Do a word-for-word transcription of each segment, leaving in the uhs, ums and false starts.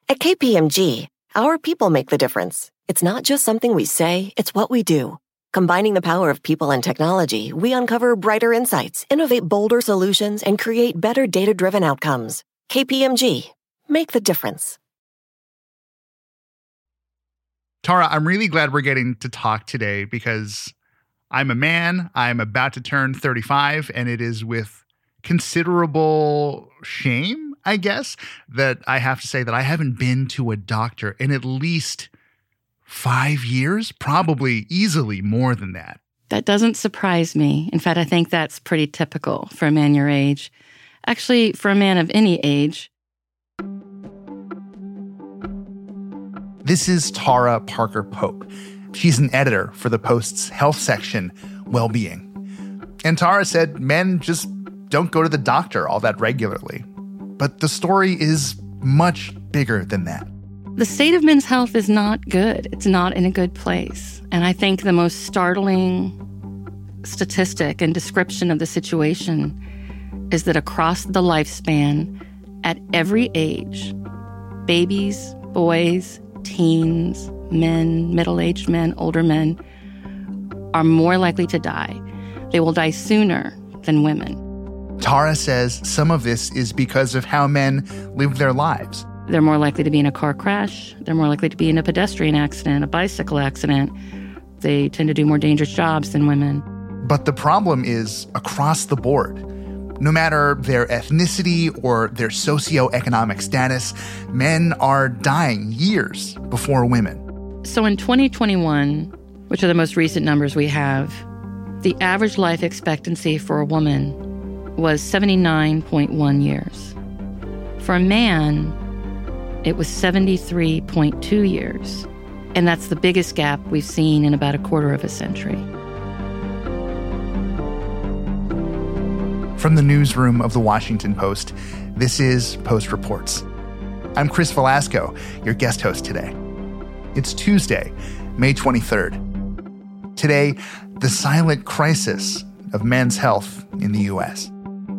At K P M G, our people make the difference. It's not just something we say, it's what we do. Combining the power of people and technology, we uncover brighter insights, innovate bolder solutions, and create better data-driven outcomes. K P M G. Make the difference. Tara, I'm really glad we're getting to talk today because I'm a man. I'm about to turn thirty-five, and it is with considerable shame, I guess, that I have to say that I haven't been to a doctor in at least five years, probably easily more than that. That doesn't surprise me. In fact, I think that's pretty typical for a man your age. Actually, for a man of any age. This is Tara Parker Pope. She's an editor for the Post's health section, Wellbeing. And Tara said men just don't go to the doctor all that regularly. But the story is much bigger than that. The state of men's health is not good. It's not in a good place. And I think the most startling statistic and description of the situation is that across the lifespan, at every age, babies, boys, teens, men, middle-aged men, older men, are more likely to die. They will die sooner than women. Tara says some of this is because of how men live their lives. They're more likely to be in a car crash. They're more likely to be in a pedestrian accident, a bicycle accident. They tend to do more dangerous jobs than women. But the problem is across the board. No matter their ethnicity or their socioeconomic status, men are dying years before women. So in twenty twenty-one, which are the most recent numbers we have, the average life expectancy for a woman was seventy-nine point one years. For a man, it was seventy-three point two years. And that's the biggest gap we've seen in about a quarter of a century. From the newsroom of The Washington Post, this is Post Reports. I'm Chris Velasco, your guest host today. It's Tuesday, May twenty-third. Today, the silent crisis of men's health in the U S.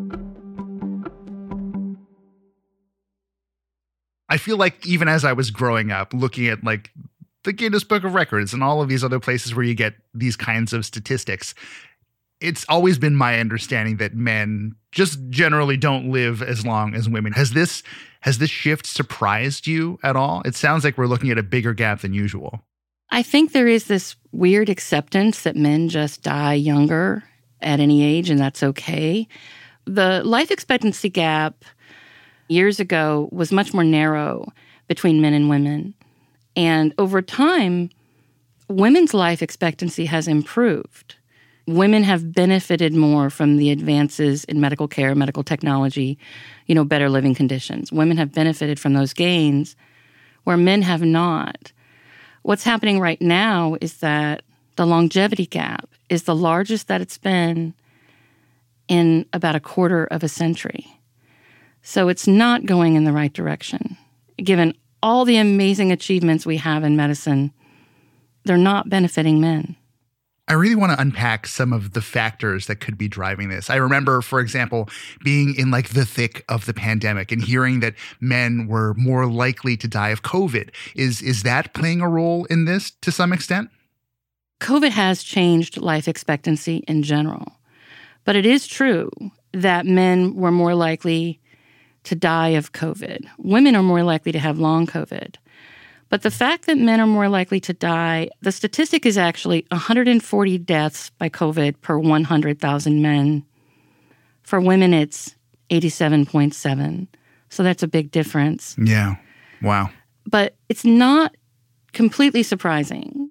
I feel like even as I was growing up, looking at like the Guinness Book of Records and all of these other places where you get these kinds of statistics, it's always been my understanding that men just generally don't live as long as women. Has this has this shift surprised you at all? It sounds like we're looking at a bigger gap than usual. I think there is this weird acceptance that men just die younger at any age, and that's okay. The life expectancy gap years ago was much more narrow between men and women. And over time, women's life expectancy has improved. Women have benefited more from the advances in medical care, medical technology, you know, better living conditions. Women have benefited from those gains where men have not. What's happening right now is that the longevity gap is the largest that it's been in about a quarter of a century. So it's not going in the right direction. Given all the amazing achievements we have in medicine, they're not benefiting men. I really want to unpack some of the factors that could be driving this. I remember, for example, being in like the thick of the pandemic and hearing that men were more likely to die of COVID. Is, is that playing a role in this to some extent? COVID has changed life expectancy in general. But it is true that men were more likely to die of COVID. Women are more likely to have long COVID. But the fact that men are more likely to die, the statistic is actually one hundred forty deaths by COVID per one hundred thousand men. For women, it's eighty-seven point seven. So that's a big difference. Yeah. Wow. But it's not completely surprising.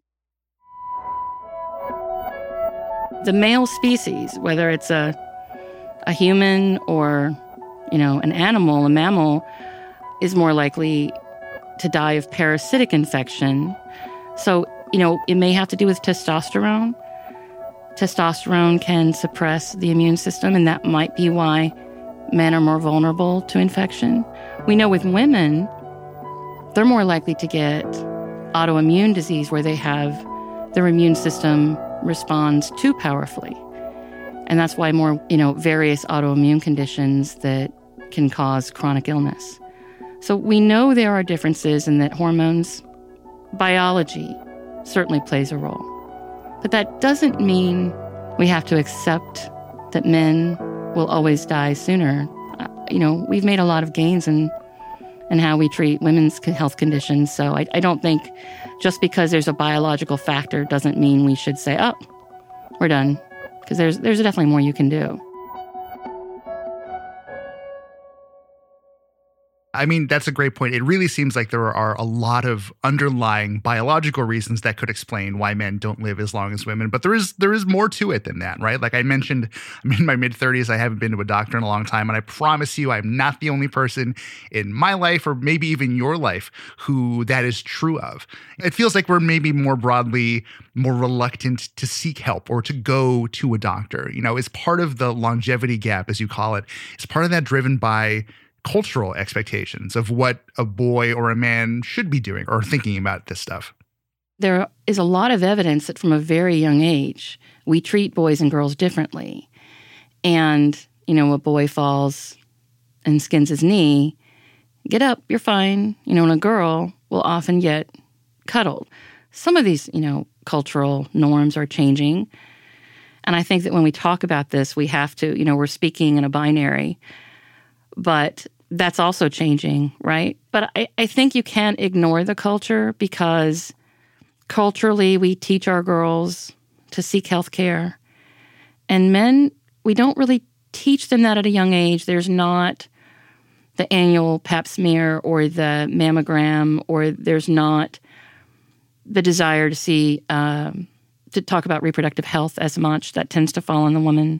The male species, whether it's a a human or, you know, an animal, a mammal, is more likely to die of parasitic infection. So, you know, it may have to do with testosterone. Testosterone can suppress the immune system, and that might be why men are more vulnerable to infection. We know with women, they're more likely to get autoimmune disease where they have their immune system responds too powerfully. And that's why more, you know, various autoimmune conditions that can cause chronic illness. So we know there are differences and that hormones, biology certainly plays a role. But that doesn't mean we have to accept that men will always die sooner. Uh, you know, we've made a lot of gains in, in how we treat women's health conditions. So I, I don't think just because there's a biological factor doesn't mean we should say, oh, we're done. Because there's, there's definitely more you can do. I mean, that's a great point. It really seems like there are a lot of underlying biological reasons that could explain why men don't live as long as women. But there is there is more to it than that, right? Like I mentioned, I'm in my mid-thirties. I haven't been to a doctor in a long time. And I promise you, I'm not the only person in my life or maybe even your life who that is true of. It feels like we're maybe more broadly more reluctant to seek help or to go to a doctor. You know, is part of the longevity gap, as you call it, is part of that driven by cultural expectations of what a boy or a man should be doing or thinking about this stuff? There is a lot of evidence that from a very young age, we treat boys and girls differently. And, you know, a boy falls and skins his knee, get up, you're fine. You know, and a girl will often get cuddled. Some of these, you know, cultural norms are changing. And I think that when we talk about this, we have to, you know, we're speaking in a binary, but that's also changing, right? But I, I think you can't ignore the culture because culturally we teach our girls to seek health care. And men, we don't really teach them that at a young age. There's not the annual pap smear or the mammogram, or there's not the desire to see, um, to talk about reproductive health as much. That tends to fall on the woman.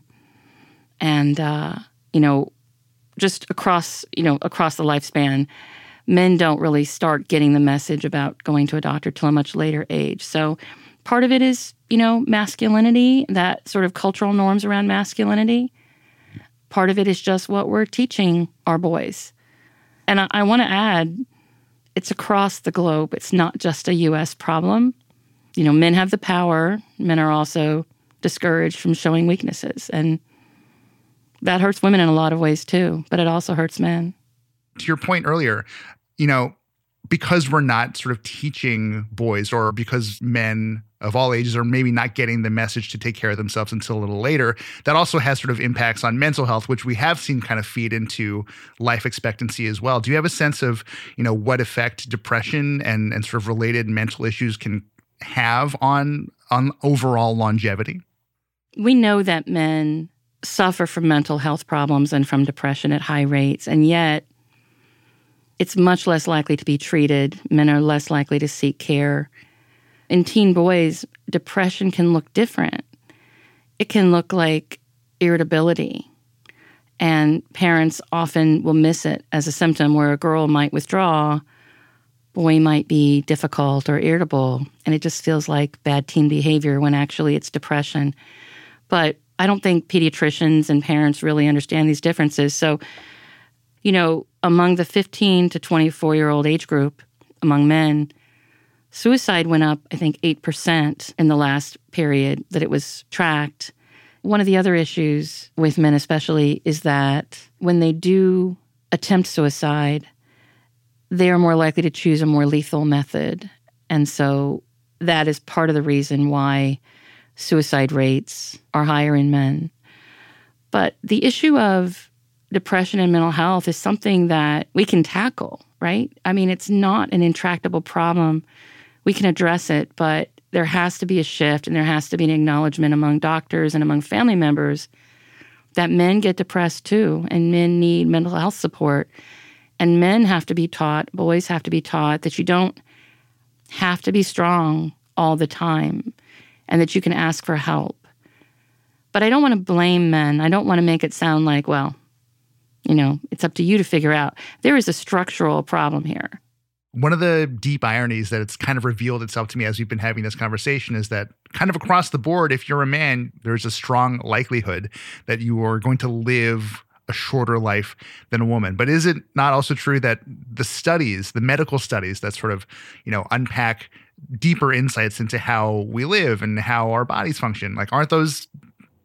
And, uh, you know, just across, you know, across the lifespan, men don't really start getting the message about going to a doctor till a much later age. So part of it is, you know, masculinity, that sort of cultural norms around masculinity. Part of it is just what we're teaching our boys. And I, I want to add, it's across the globe. It's not just a U S problem. You know, men have the power. Men are also discouraged from showing weaknesses. And that hurts women in a lot of ways too, but it also hurts men. To your point earlier, you know, because we're not sort of teaching boys, or because men of all ages are maybe not getting the message to take care of themselves until a little later, that also has sort of impacts on mental health, which we have seen kind of feed into life expectancy as well. Do you have a sense of, you know, what effect depression and, and sort of related mental issues can have on, on overall longevity? We know that men suffer from mental health problems and from depression at high rates, and yet it's much less likely to be treated. Men are less likely to seek care. In teen boys, depression can look different. It can look like irritability, and parents often will miss it as a symptom where a girl might withdraw, boy might be difficult or irritable, and it just feels like bad teen behavior when actually it's depression. But I don't think pediatricians and parents really understand these differences. So, you know, among the fifteen to twenty-four-year-old age group, among men, suicide went up, I think, eight percent in the last period that it was tracked. One of the other issues with men especially is that when they do attempt suicide, they are more likely to choose a more lethal method. And so that is part of the reason why suicide rates are higher in men. But the issue of depression and mental health is something that we can tackle, right? I mean, it's not an intractable problem. We can address it, but there has to be a shift, and there has to be an acknowledgement among doctors and among family members that men get depressed too, and men need mental health support. And men have to be taught, boys have to be taught that you don't have to be strong all the time, and that you can ask for help. But I don't want to blame men. I don't want to make it sound like, well, you know, it's up to you to figure out. There is a structural problem here. One of the deep ironies that it's kind of revealed itself to me as we've been having this conversation is that kind of across the board, if you're a man, there's a strong likelihood that you are going to live a shorter life than a woman. But is it not also true that the studies, the medical studies that sort of, you know, unpack deeper insights into how we live and how our bodies function, like aren't those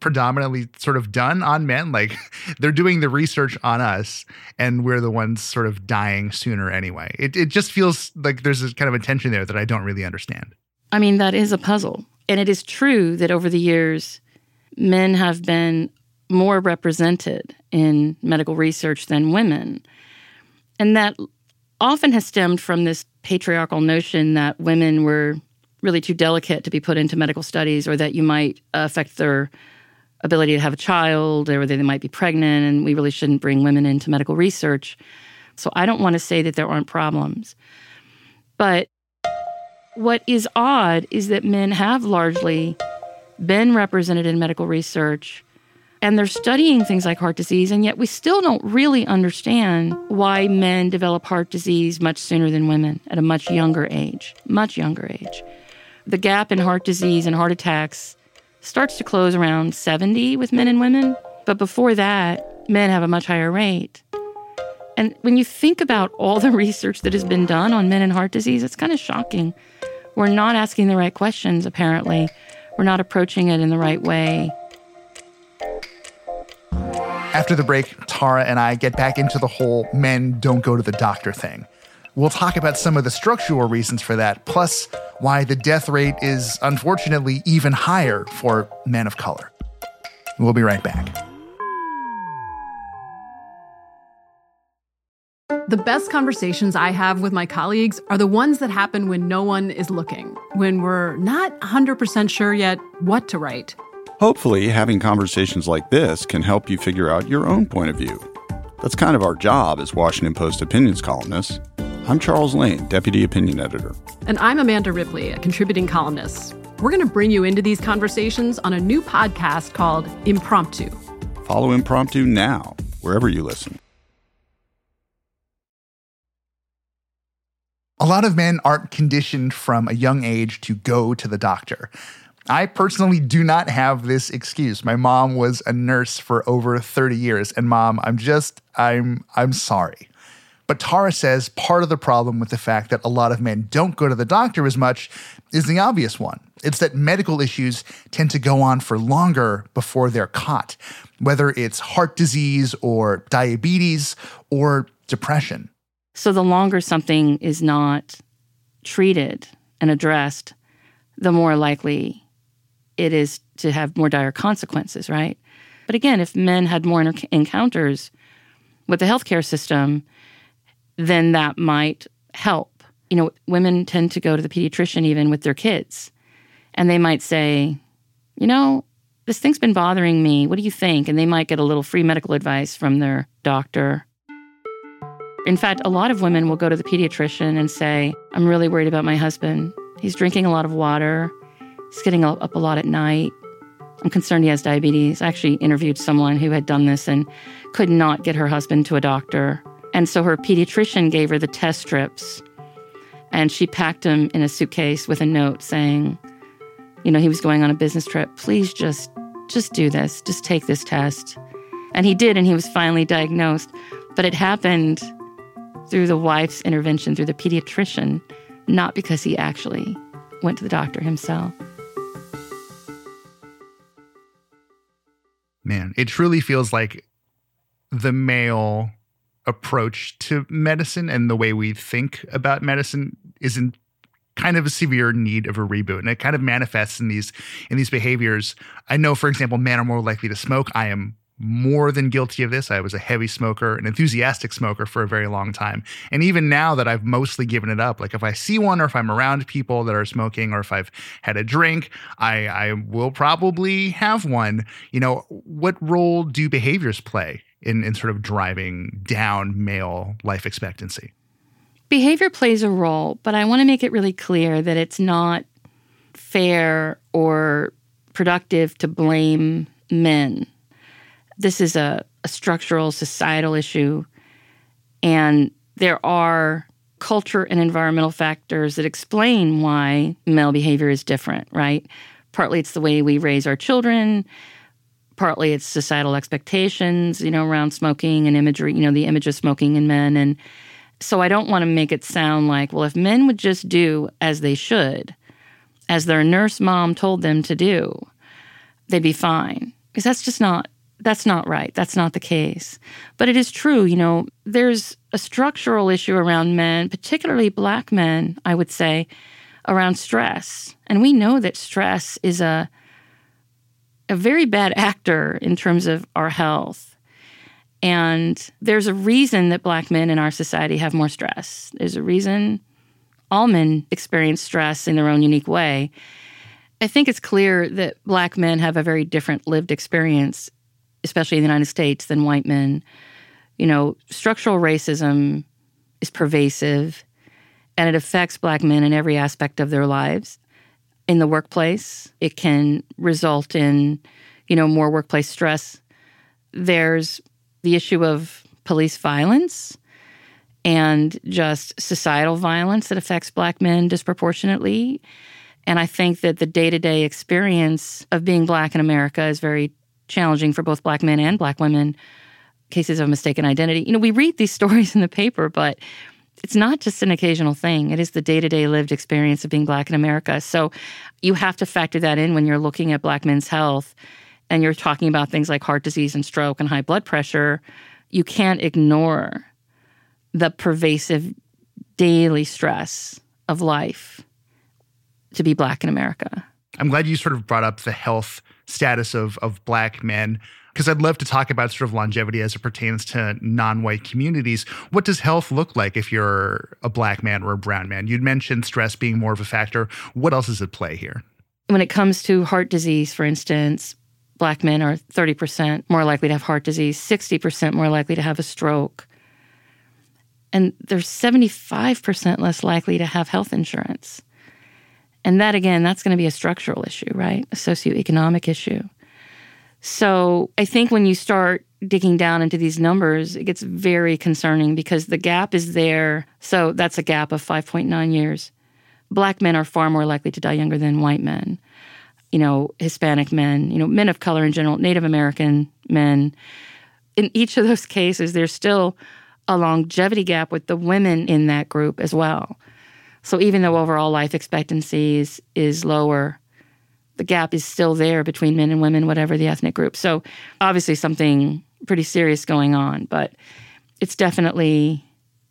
predominantly sort of done on men? Like they're doing the research on us and we're the ones sort of dying sooner anyway. It it just feels like there's this kind of a tension there that I don't really understand. I mean, that is a puzzle. And it is true that over the years, men have been more represented in medical research than women. And that often has stemmed from this patriarchal notion that women were really too delicate to be put into medical studies, or that you might affect their ability to have a child, or that they might be pregnant, and we really shouldn't bring women into medical research. So I don't want to say that there aren't problems. But what is odd is that men have largely been represented in medical research, and they're studying things like heart disease, and yet we still don't really understand why men develop heart disease much sooner than women at a much younger age, much younger age. The gap in heart disease and heart attacks starts to close around seventy with men and women, but before that, men have a much higher rate. And when you think about all the research that has been done on men and heart disease, it's kind of shocking. We're not asking the right questions, apparently. We're not approaching it in the right way. After the break, Tara and I get back into the whole men don't go to the doctor thing. We'll talk about some of the structural reasons for that, plus why the death rate is unfortunately even higher for men of color. We'll be right back. The best conversations I have with my colleagues are the ones that happen when no one is looking, when we're not one hundred percent sure yet what to write. Hopefully, having conversations like this can help you figure out your own point of view. That's kind of our job as Washington Post opinions columnists. I'm Charles Lane, Deputy Opinion Editor. And I'm Amanda Ripley, a contributing columnist. We're going to bring you into these conversations on a new podcast called Impromptu. Follow Impromptu now, wherever you listen. A lot of men aren't conditioned from a young age to go to the doctor. I personally do not have this excuse. My mom was a nurse for over thirty years, and Mom, I'm just, I'm, I'm sorry. But Tara says part of the problem with the fact that a lot of men don't go to the doctor as much is the obvious one. It's that medical issues tend to go on for longer before they're caught, whether it's heart disease or diabetes or depression. So the longer something is not treated and addressed, the more likely it is to have more dire consequences, right? But again, if men had more inter- encounters with the healthcare system, then that might help. You know, women tend to go to the pediatrician even with their kids, and they might say, you know, this thing's been bothering me. What do you think? And they might get a little free medical advice from their doctor. In fact, a lot of women will go to the pediatrician and say, I'm really worried about my husband. He's drinking a lot of water. He's getting up a lot at night. I'm concerned he has diabetes. I actually interviewed someone who had done this and could not get her husband to a doctor. And so her pediatrician gave her the test strips, and she packed him in a suitcase with a note saying, you know, he was going on a business trip. Please just, just do this. Just take this test. And he did, and he was finally diagnosed. But it happened through the wife's intervention, through the pediatrician, not because he actually went to the doctor himself. Man, it truly feels like the male approach to medicine and the way we think about medicine is in kind of a severe need of a reboot. And it kind of manifests in these in these behaviors. I know, for example, men are more likely to smoke. I am more than guilty of this. I was a heavy smoker, an enthusiastic smoker for a very long time. And even now that I've mostly given it up, like if I see one or if I'm around people that are smoking or if I've had a drink, I, I will probably have one. You know, what role do behaviors play in, in sort of driving down male life expectancy? Behavior plays a role, but I want to make it really clear that it's not fair or productive to blame men. This is a, a structural, societal issue, and there are culture and environmental factors that explain why male behavior is different, right? Partly it's the way we raise our children. Partly it's societal expectations, you know, around smoking and imagery, you know, the image of smoking in men. And so I don't want to make it sound like, well, if men would just do as they should, as their nurse mom told them to do, they'd be fine. Because that's just not, that's not right. That's not the case. But it is true, you know, there's a structural issue around men, particularly Black men, I would say, around stress. And we know that stress is a a very bad actor in terms of our health. And there's a reason that Black men in our society have more stress. There's a reason all men experience stress in their own unique way. I think it's clear that Black men have a very different lived experience, especially in the United States, than white men. You know, structural racism is pervasive, and it affects Black men in every aspect of their lives. In the workplace, it can result in, you know, more workplace stress. There's the issue of police violence and just societal violence that affects Black men disproportionately. And I think that the day-to-day experience of being Black in America is very challenging for both Black men and Black women. Cases of mistaken identity. You know, we read these stories in the paper, but it's not just an occasional thing. It is the day-to-day lived experience of being Black in America. So you have to factor that in when you're looking at Black men's health and you're talking about things like heart disease and stroke and high blood pressure. You can't ignore the pervasive daily stress of life to be Black in America. I'm glad you sort of brought up the health status of, of Black men, because I'd love to talk about sort of longevity as it pertains to non-white communities. What does health look like if you're a Black man or a brown man? You'd mentioned stress being more of a factor. What else is at play here? When it comes to heart disease, for instance, Black men are thirty percent more likely to have heart disease, sixty percent more likely to have a stroke. And they're seventy-five percent less likely to have health insurance. And that, again, that's going to be a structural issue, right? A socioeconomic issue. So I think when you start digging down into these numbers, it gets very concerning because the gap is there. So that's a gap of five point nine years. Black men are far more likely to die younger than white men. You know, Hispanic men, you know, men of color in general, Native American men. In each of those cases, there's still a longevity gap with the women in that group as well. So even though overall life expectancy is, is lower, the gap is still there between men and women, whatever the ethnic group. So obviously something pretty serious going on, but it's definitely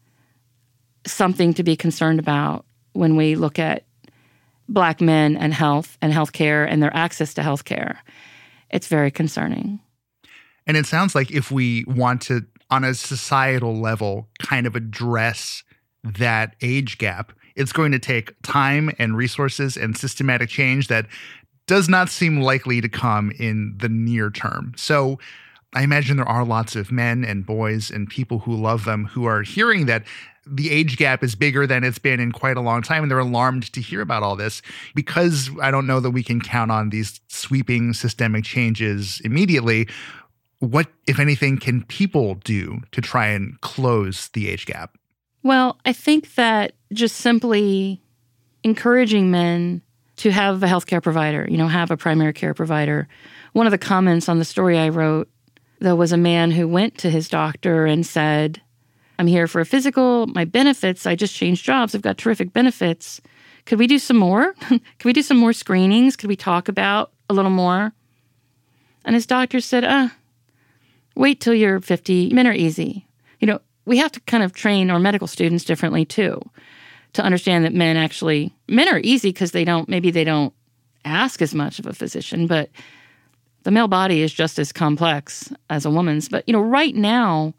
something to be concerned about when we look at Black men and health and healthcare and their access to healthcare. It's very concerning. And it sounds like if we want to, on a societal level, kind of address that age gap, it's going to take time and resources and systematic change that does not seem likely to come in the near term. So I imagine there are lots of men and boys and people who love them who are hearing that the age gap is bigger than it's been in quite a long time, and they're alarmed to hear about all this. Because I don't know that we can count on these sweeping systemic changes immediately, what, if anything, can people do to try and close the age gap? Well, I think that just simply encouraging men to have a healthcare provider, you know, have a primary care provider. One of the comments on the story I wrote, though, was a man who went to his doctor and said, I'm here for a physical, my benefits, I just changed jobs, I've got terrific benefits. Could we do some more? Could we do some more screenings? Could we talk about a little more? And his doctor said, uh, wait till you're fifty, men are easy. You know, we have to kind of train our medical students differently too, to understand that men actually, men are easy because they don't, maybe they don't ask as much of a physician, but the male body is just as complex as a woman's. But, you know, right now,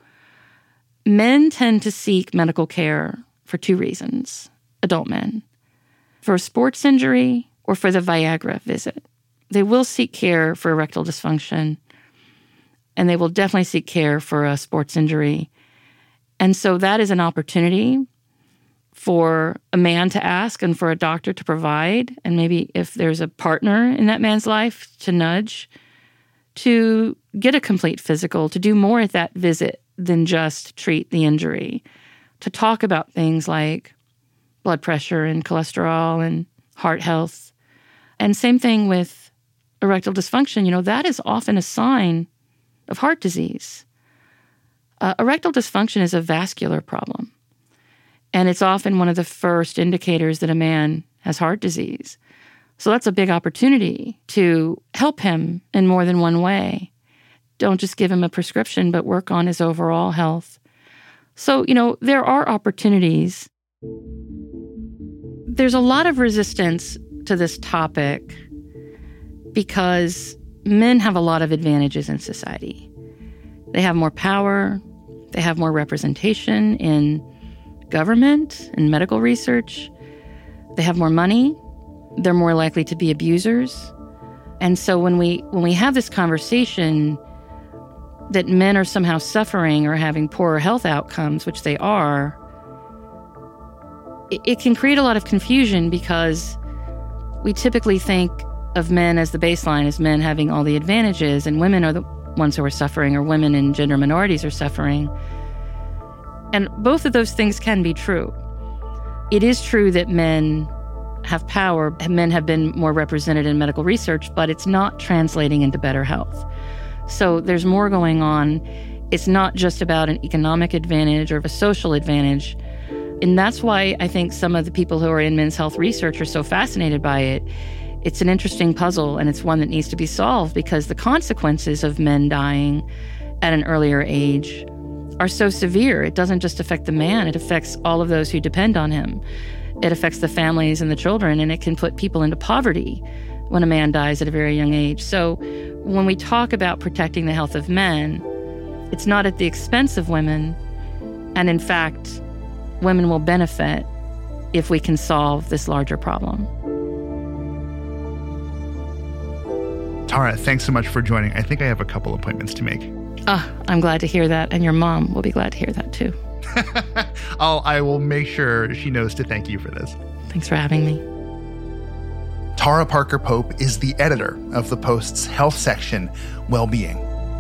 men tend to seek medical care for two reasons, adult men, for a sports injury or for the Viagra visit. They will seek care for erectile dysfunction, and they will definitely seek care for a sports injury. And so that is an opportunity for a man to ask and for a doctor to provide, and maybe if there's a partner in that man's life, to nudge, to get a complete physical, to do more at that visit than just treat the injury, to talk about things like blood pressure and cholesterol and heart health. And same thing with erectile dysfunction. You know, that is often a sign of heart disease. Uh, erectile dysfunction is a vascular problem. And it's often one of the first indicators that a man has heart disease. So that's a big opportunity to help him in more than one way. Don't just give him a prescription, but work on his overall health. So, you know, there are opportunities. There's a lot of resistance to this topic because men have a lot of advantages in society. They have more power. They have more representation in government and medical research. They have more money. They're more likely to be abusers. And so when we when we have this conversation that men are somehow suffering or having poorer health outcomes, which they are, it, it can create a lot of confusion because we typically think of men as the baseline, as men having all the advantages, and women are the ones who are suffering, or women and gender minorities are suffering. And both of those things can be true. It is true that men have power, men have been more represented in medical research, but it's not translating into better health. So there's more going on. It's not just about an economic advantage or a social advantage. And that's why I think some of the people who are in men's health research are so fascinated by it. It's an interesting puzzle, and it's one that needs to be solved because the consequences of men dying at an earlier age are so severe. It doesn't just affect the man, it affects all of those who depend on him. It affects the families and the children, and it can put people into poverty when a man dies at a very young age. So when we talk about protecting the health of men, it's not at the expense of women. And in fact, women will benefit if we can solve this larger problem. Tara, thanks so much for joining. I think I have a couple appointments to make. Ah, I'm glad to hear that. And your mom will be glad to hear that too. oh, I will make sure she knows to thank you for this. Thanks for having me. Tara Parker Pope is the editor of the Post's health section, Wellbeing.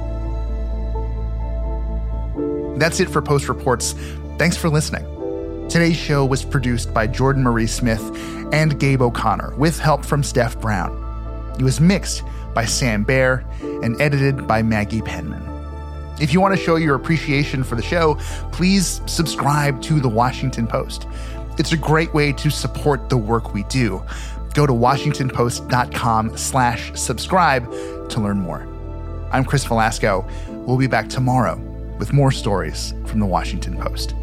That's it for Post Reports. Thanks for listening. Today's show was produced by Jordan Marie Smith and Gabe O'Connor, with help from Steph Brown. It was mixed by Sam Baer and edited by Maggie Penman. If you want to show your appreciation for the show, please subscribe to The Washington Post. It's a great way to support the work we do. Go to washingtonpost.com slash subscribe to learn more. I'm Chris Velasco. We'll be back tomorrow with more stories from The Washington Post.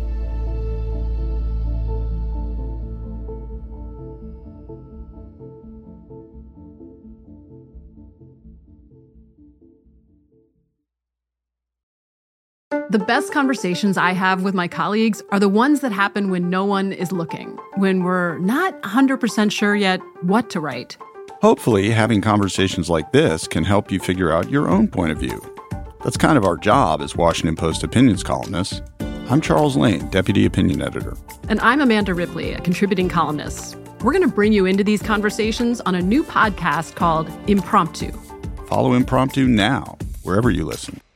The best conversations I have with my colleagues are the ones that happen when no one is looking, when we're not one hundred percent sure yet what to write. Hopefully, having conversations like this can help you figure out your own point of view. That's kind of our job as Washington Post opinions columnists. I'm Charles Lane, Deputy Opinion Editor. And I'm Amanda Ripley, a contributing columnist. We're going to bring you into these conversations on a new podcast called Impromptu. Follow Impromptu now, wherever you listen.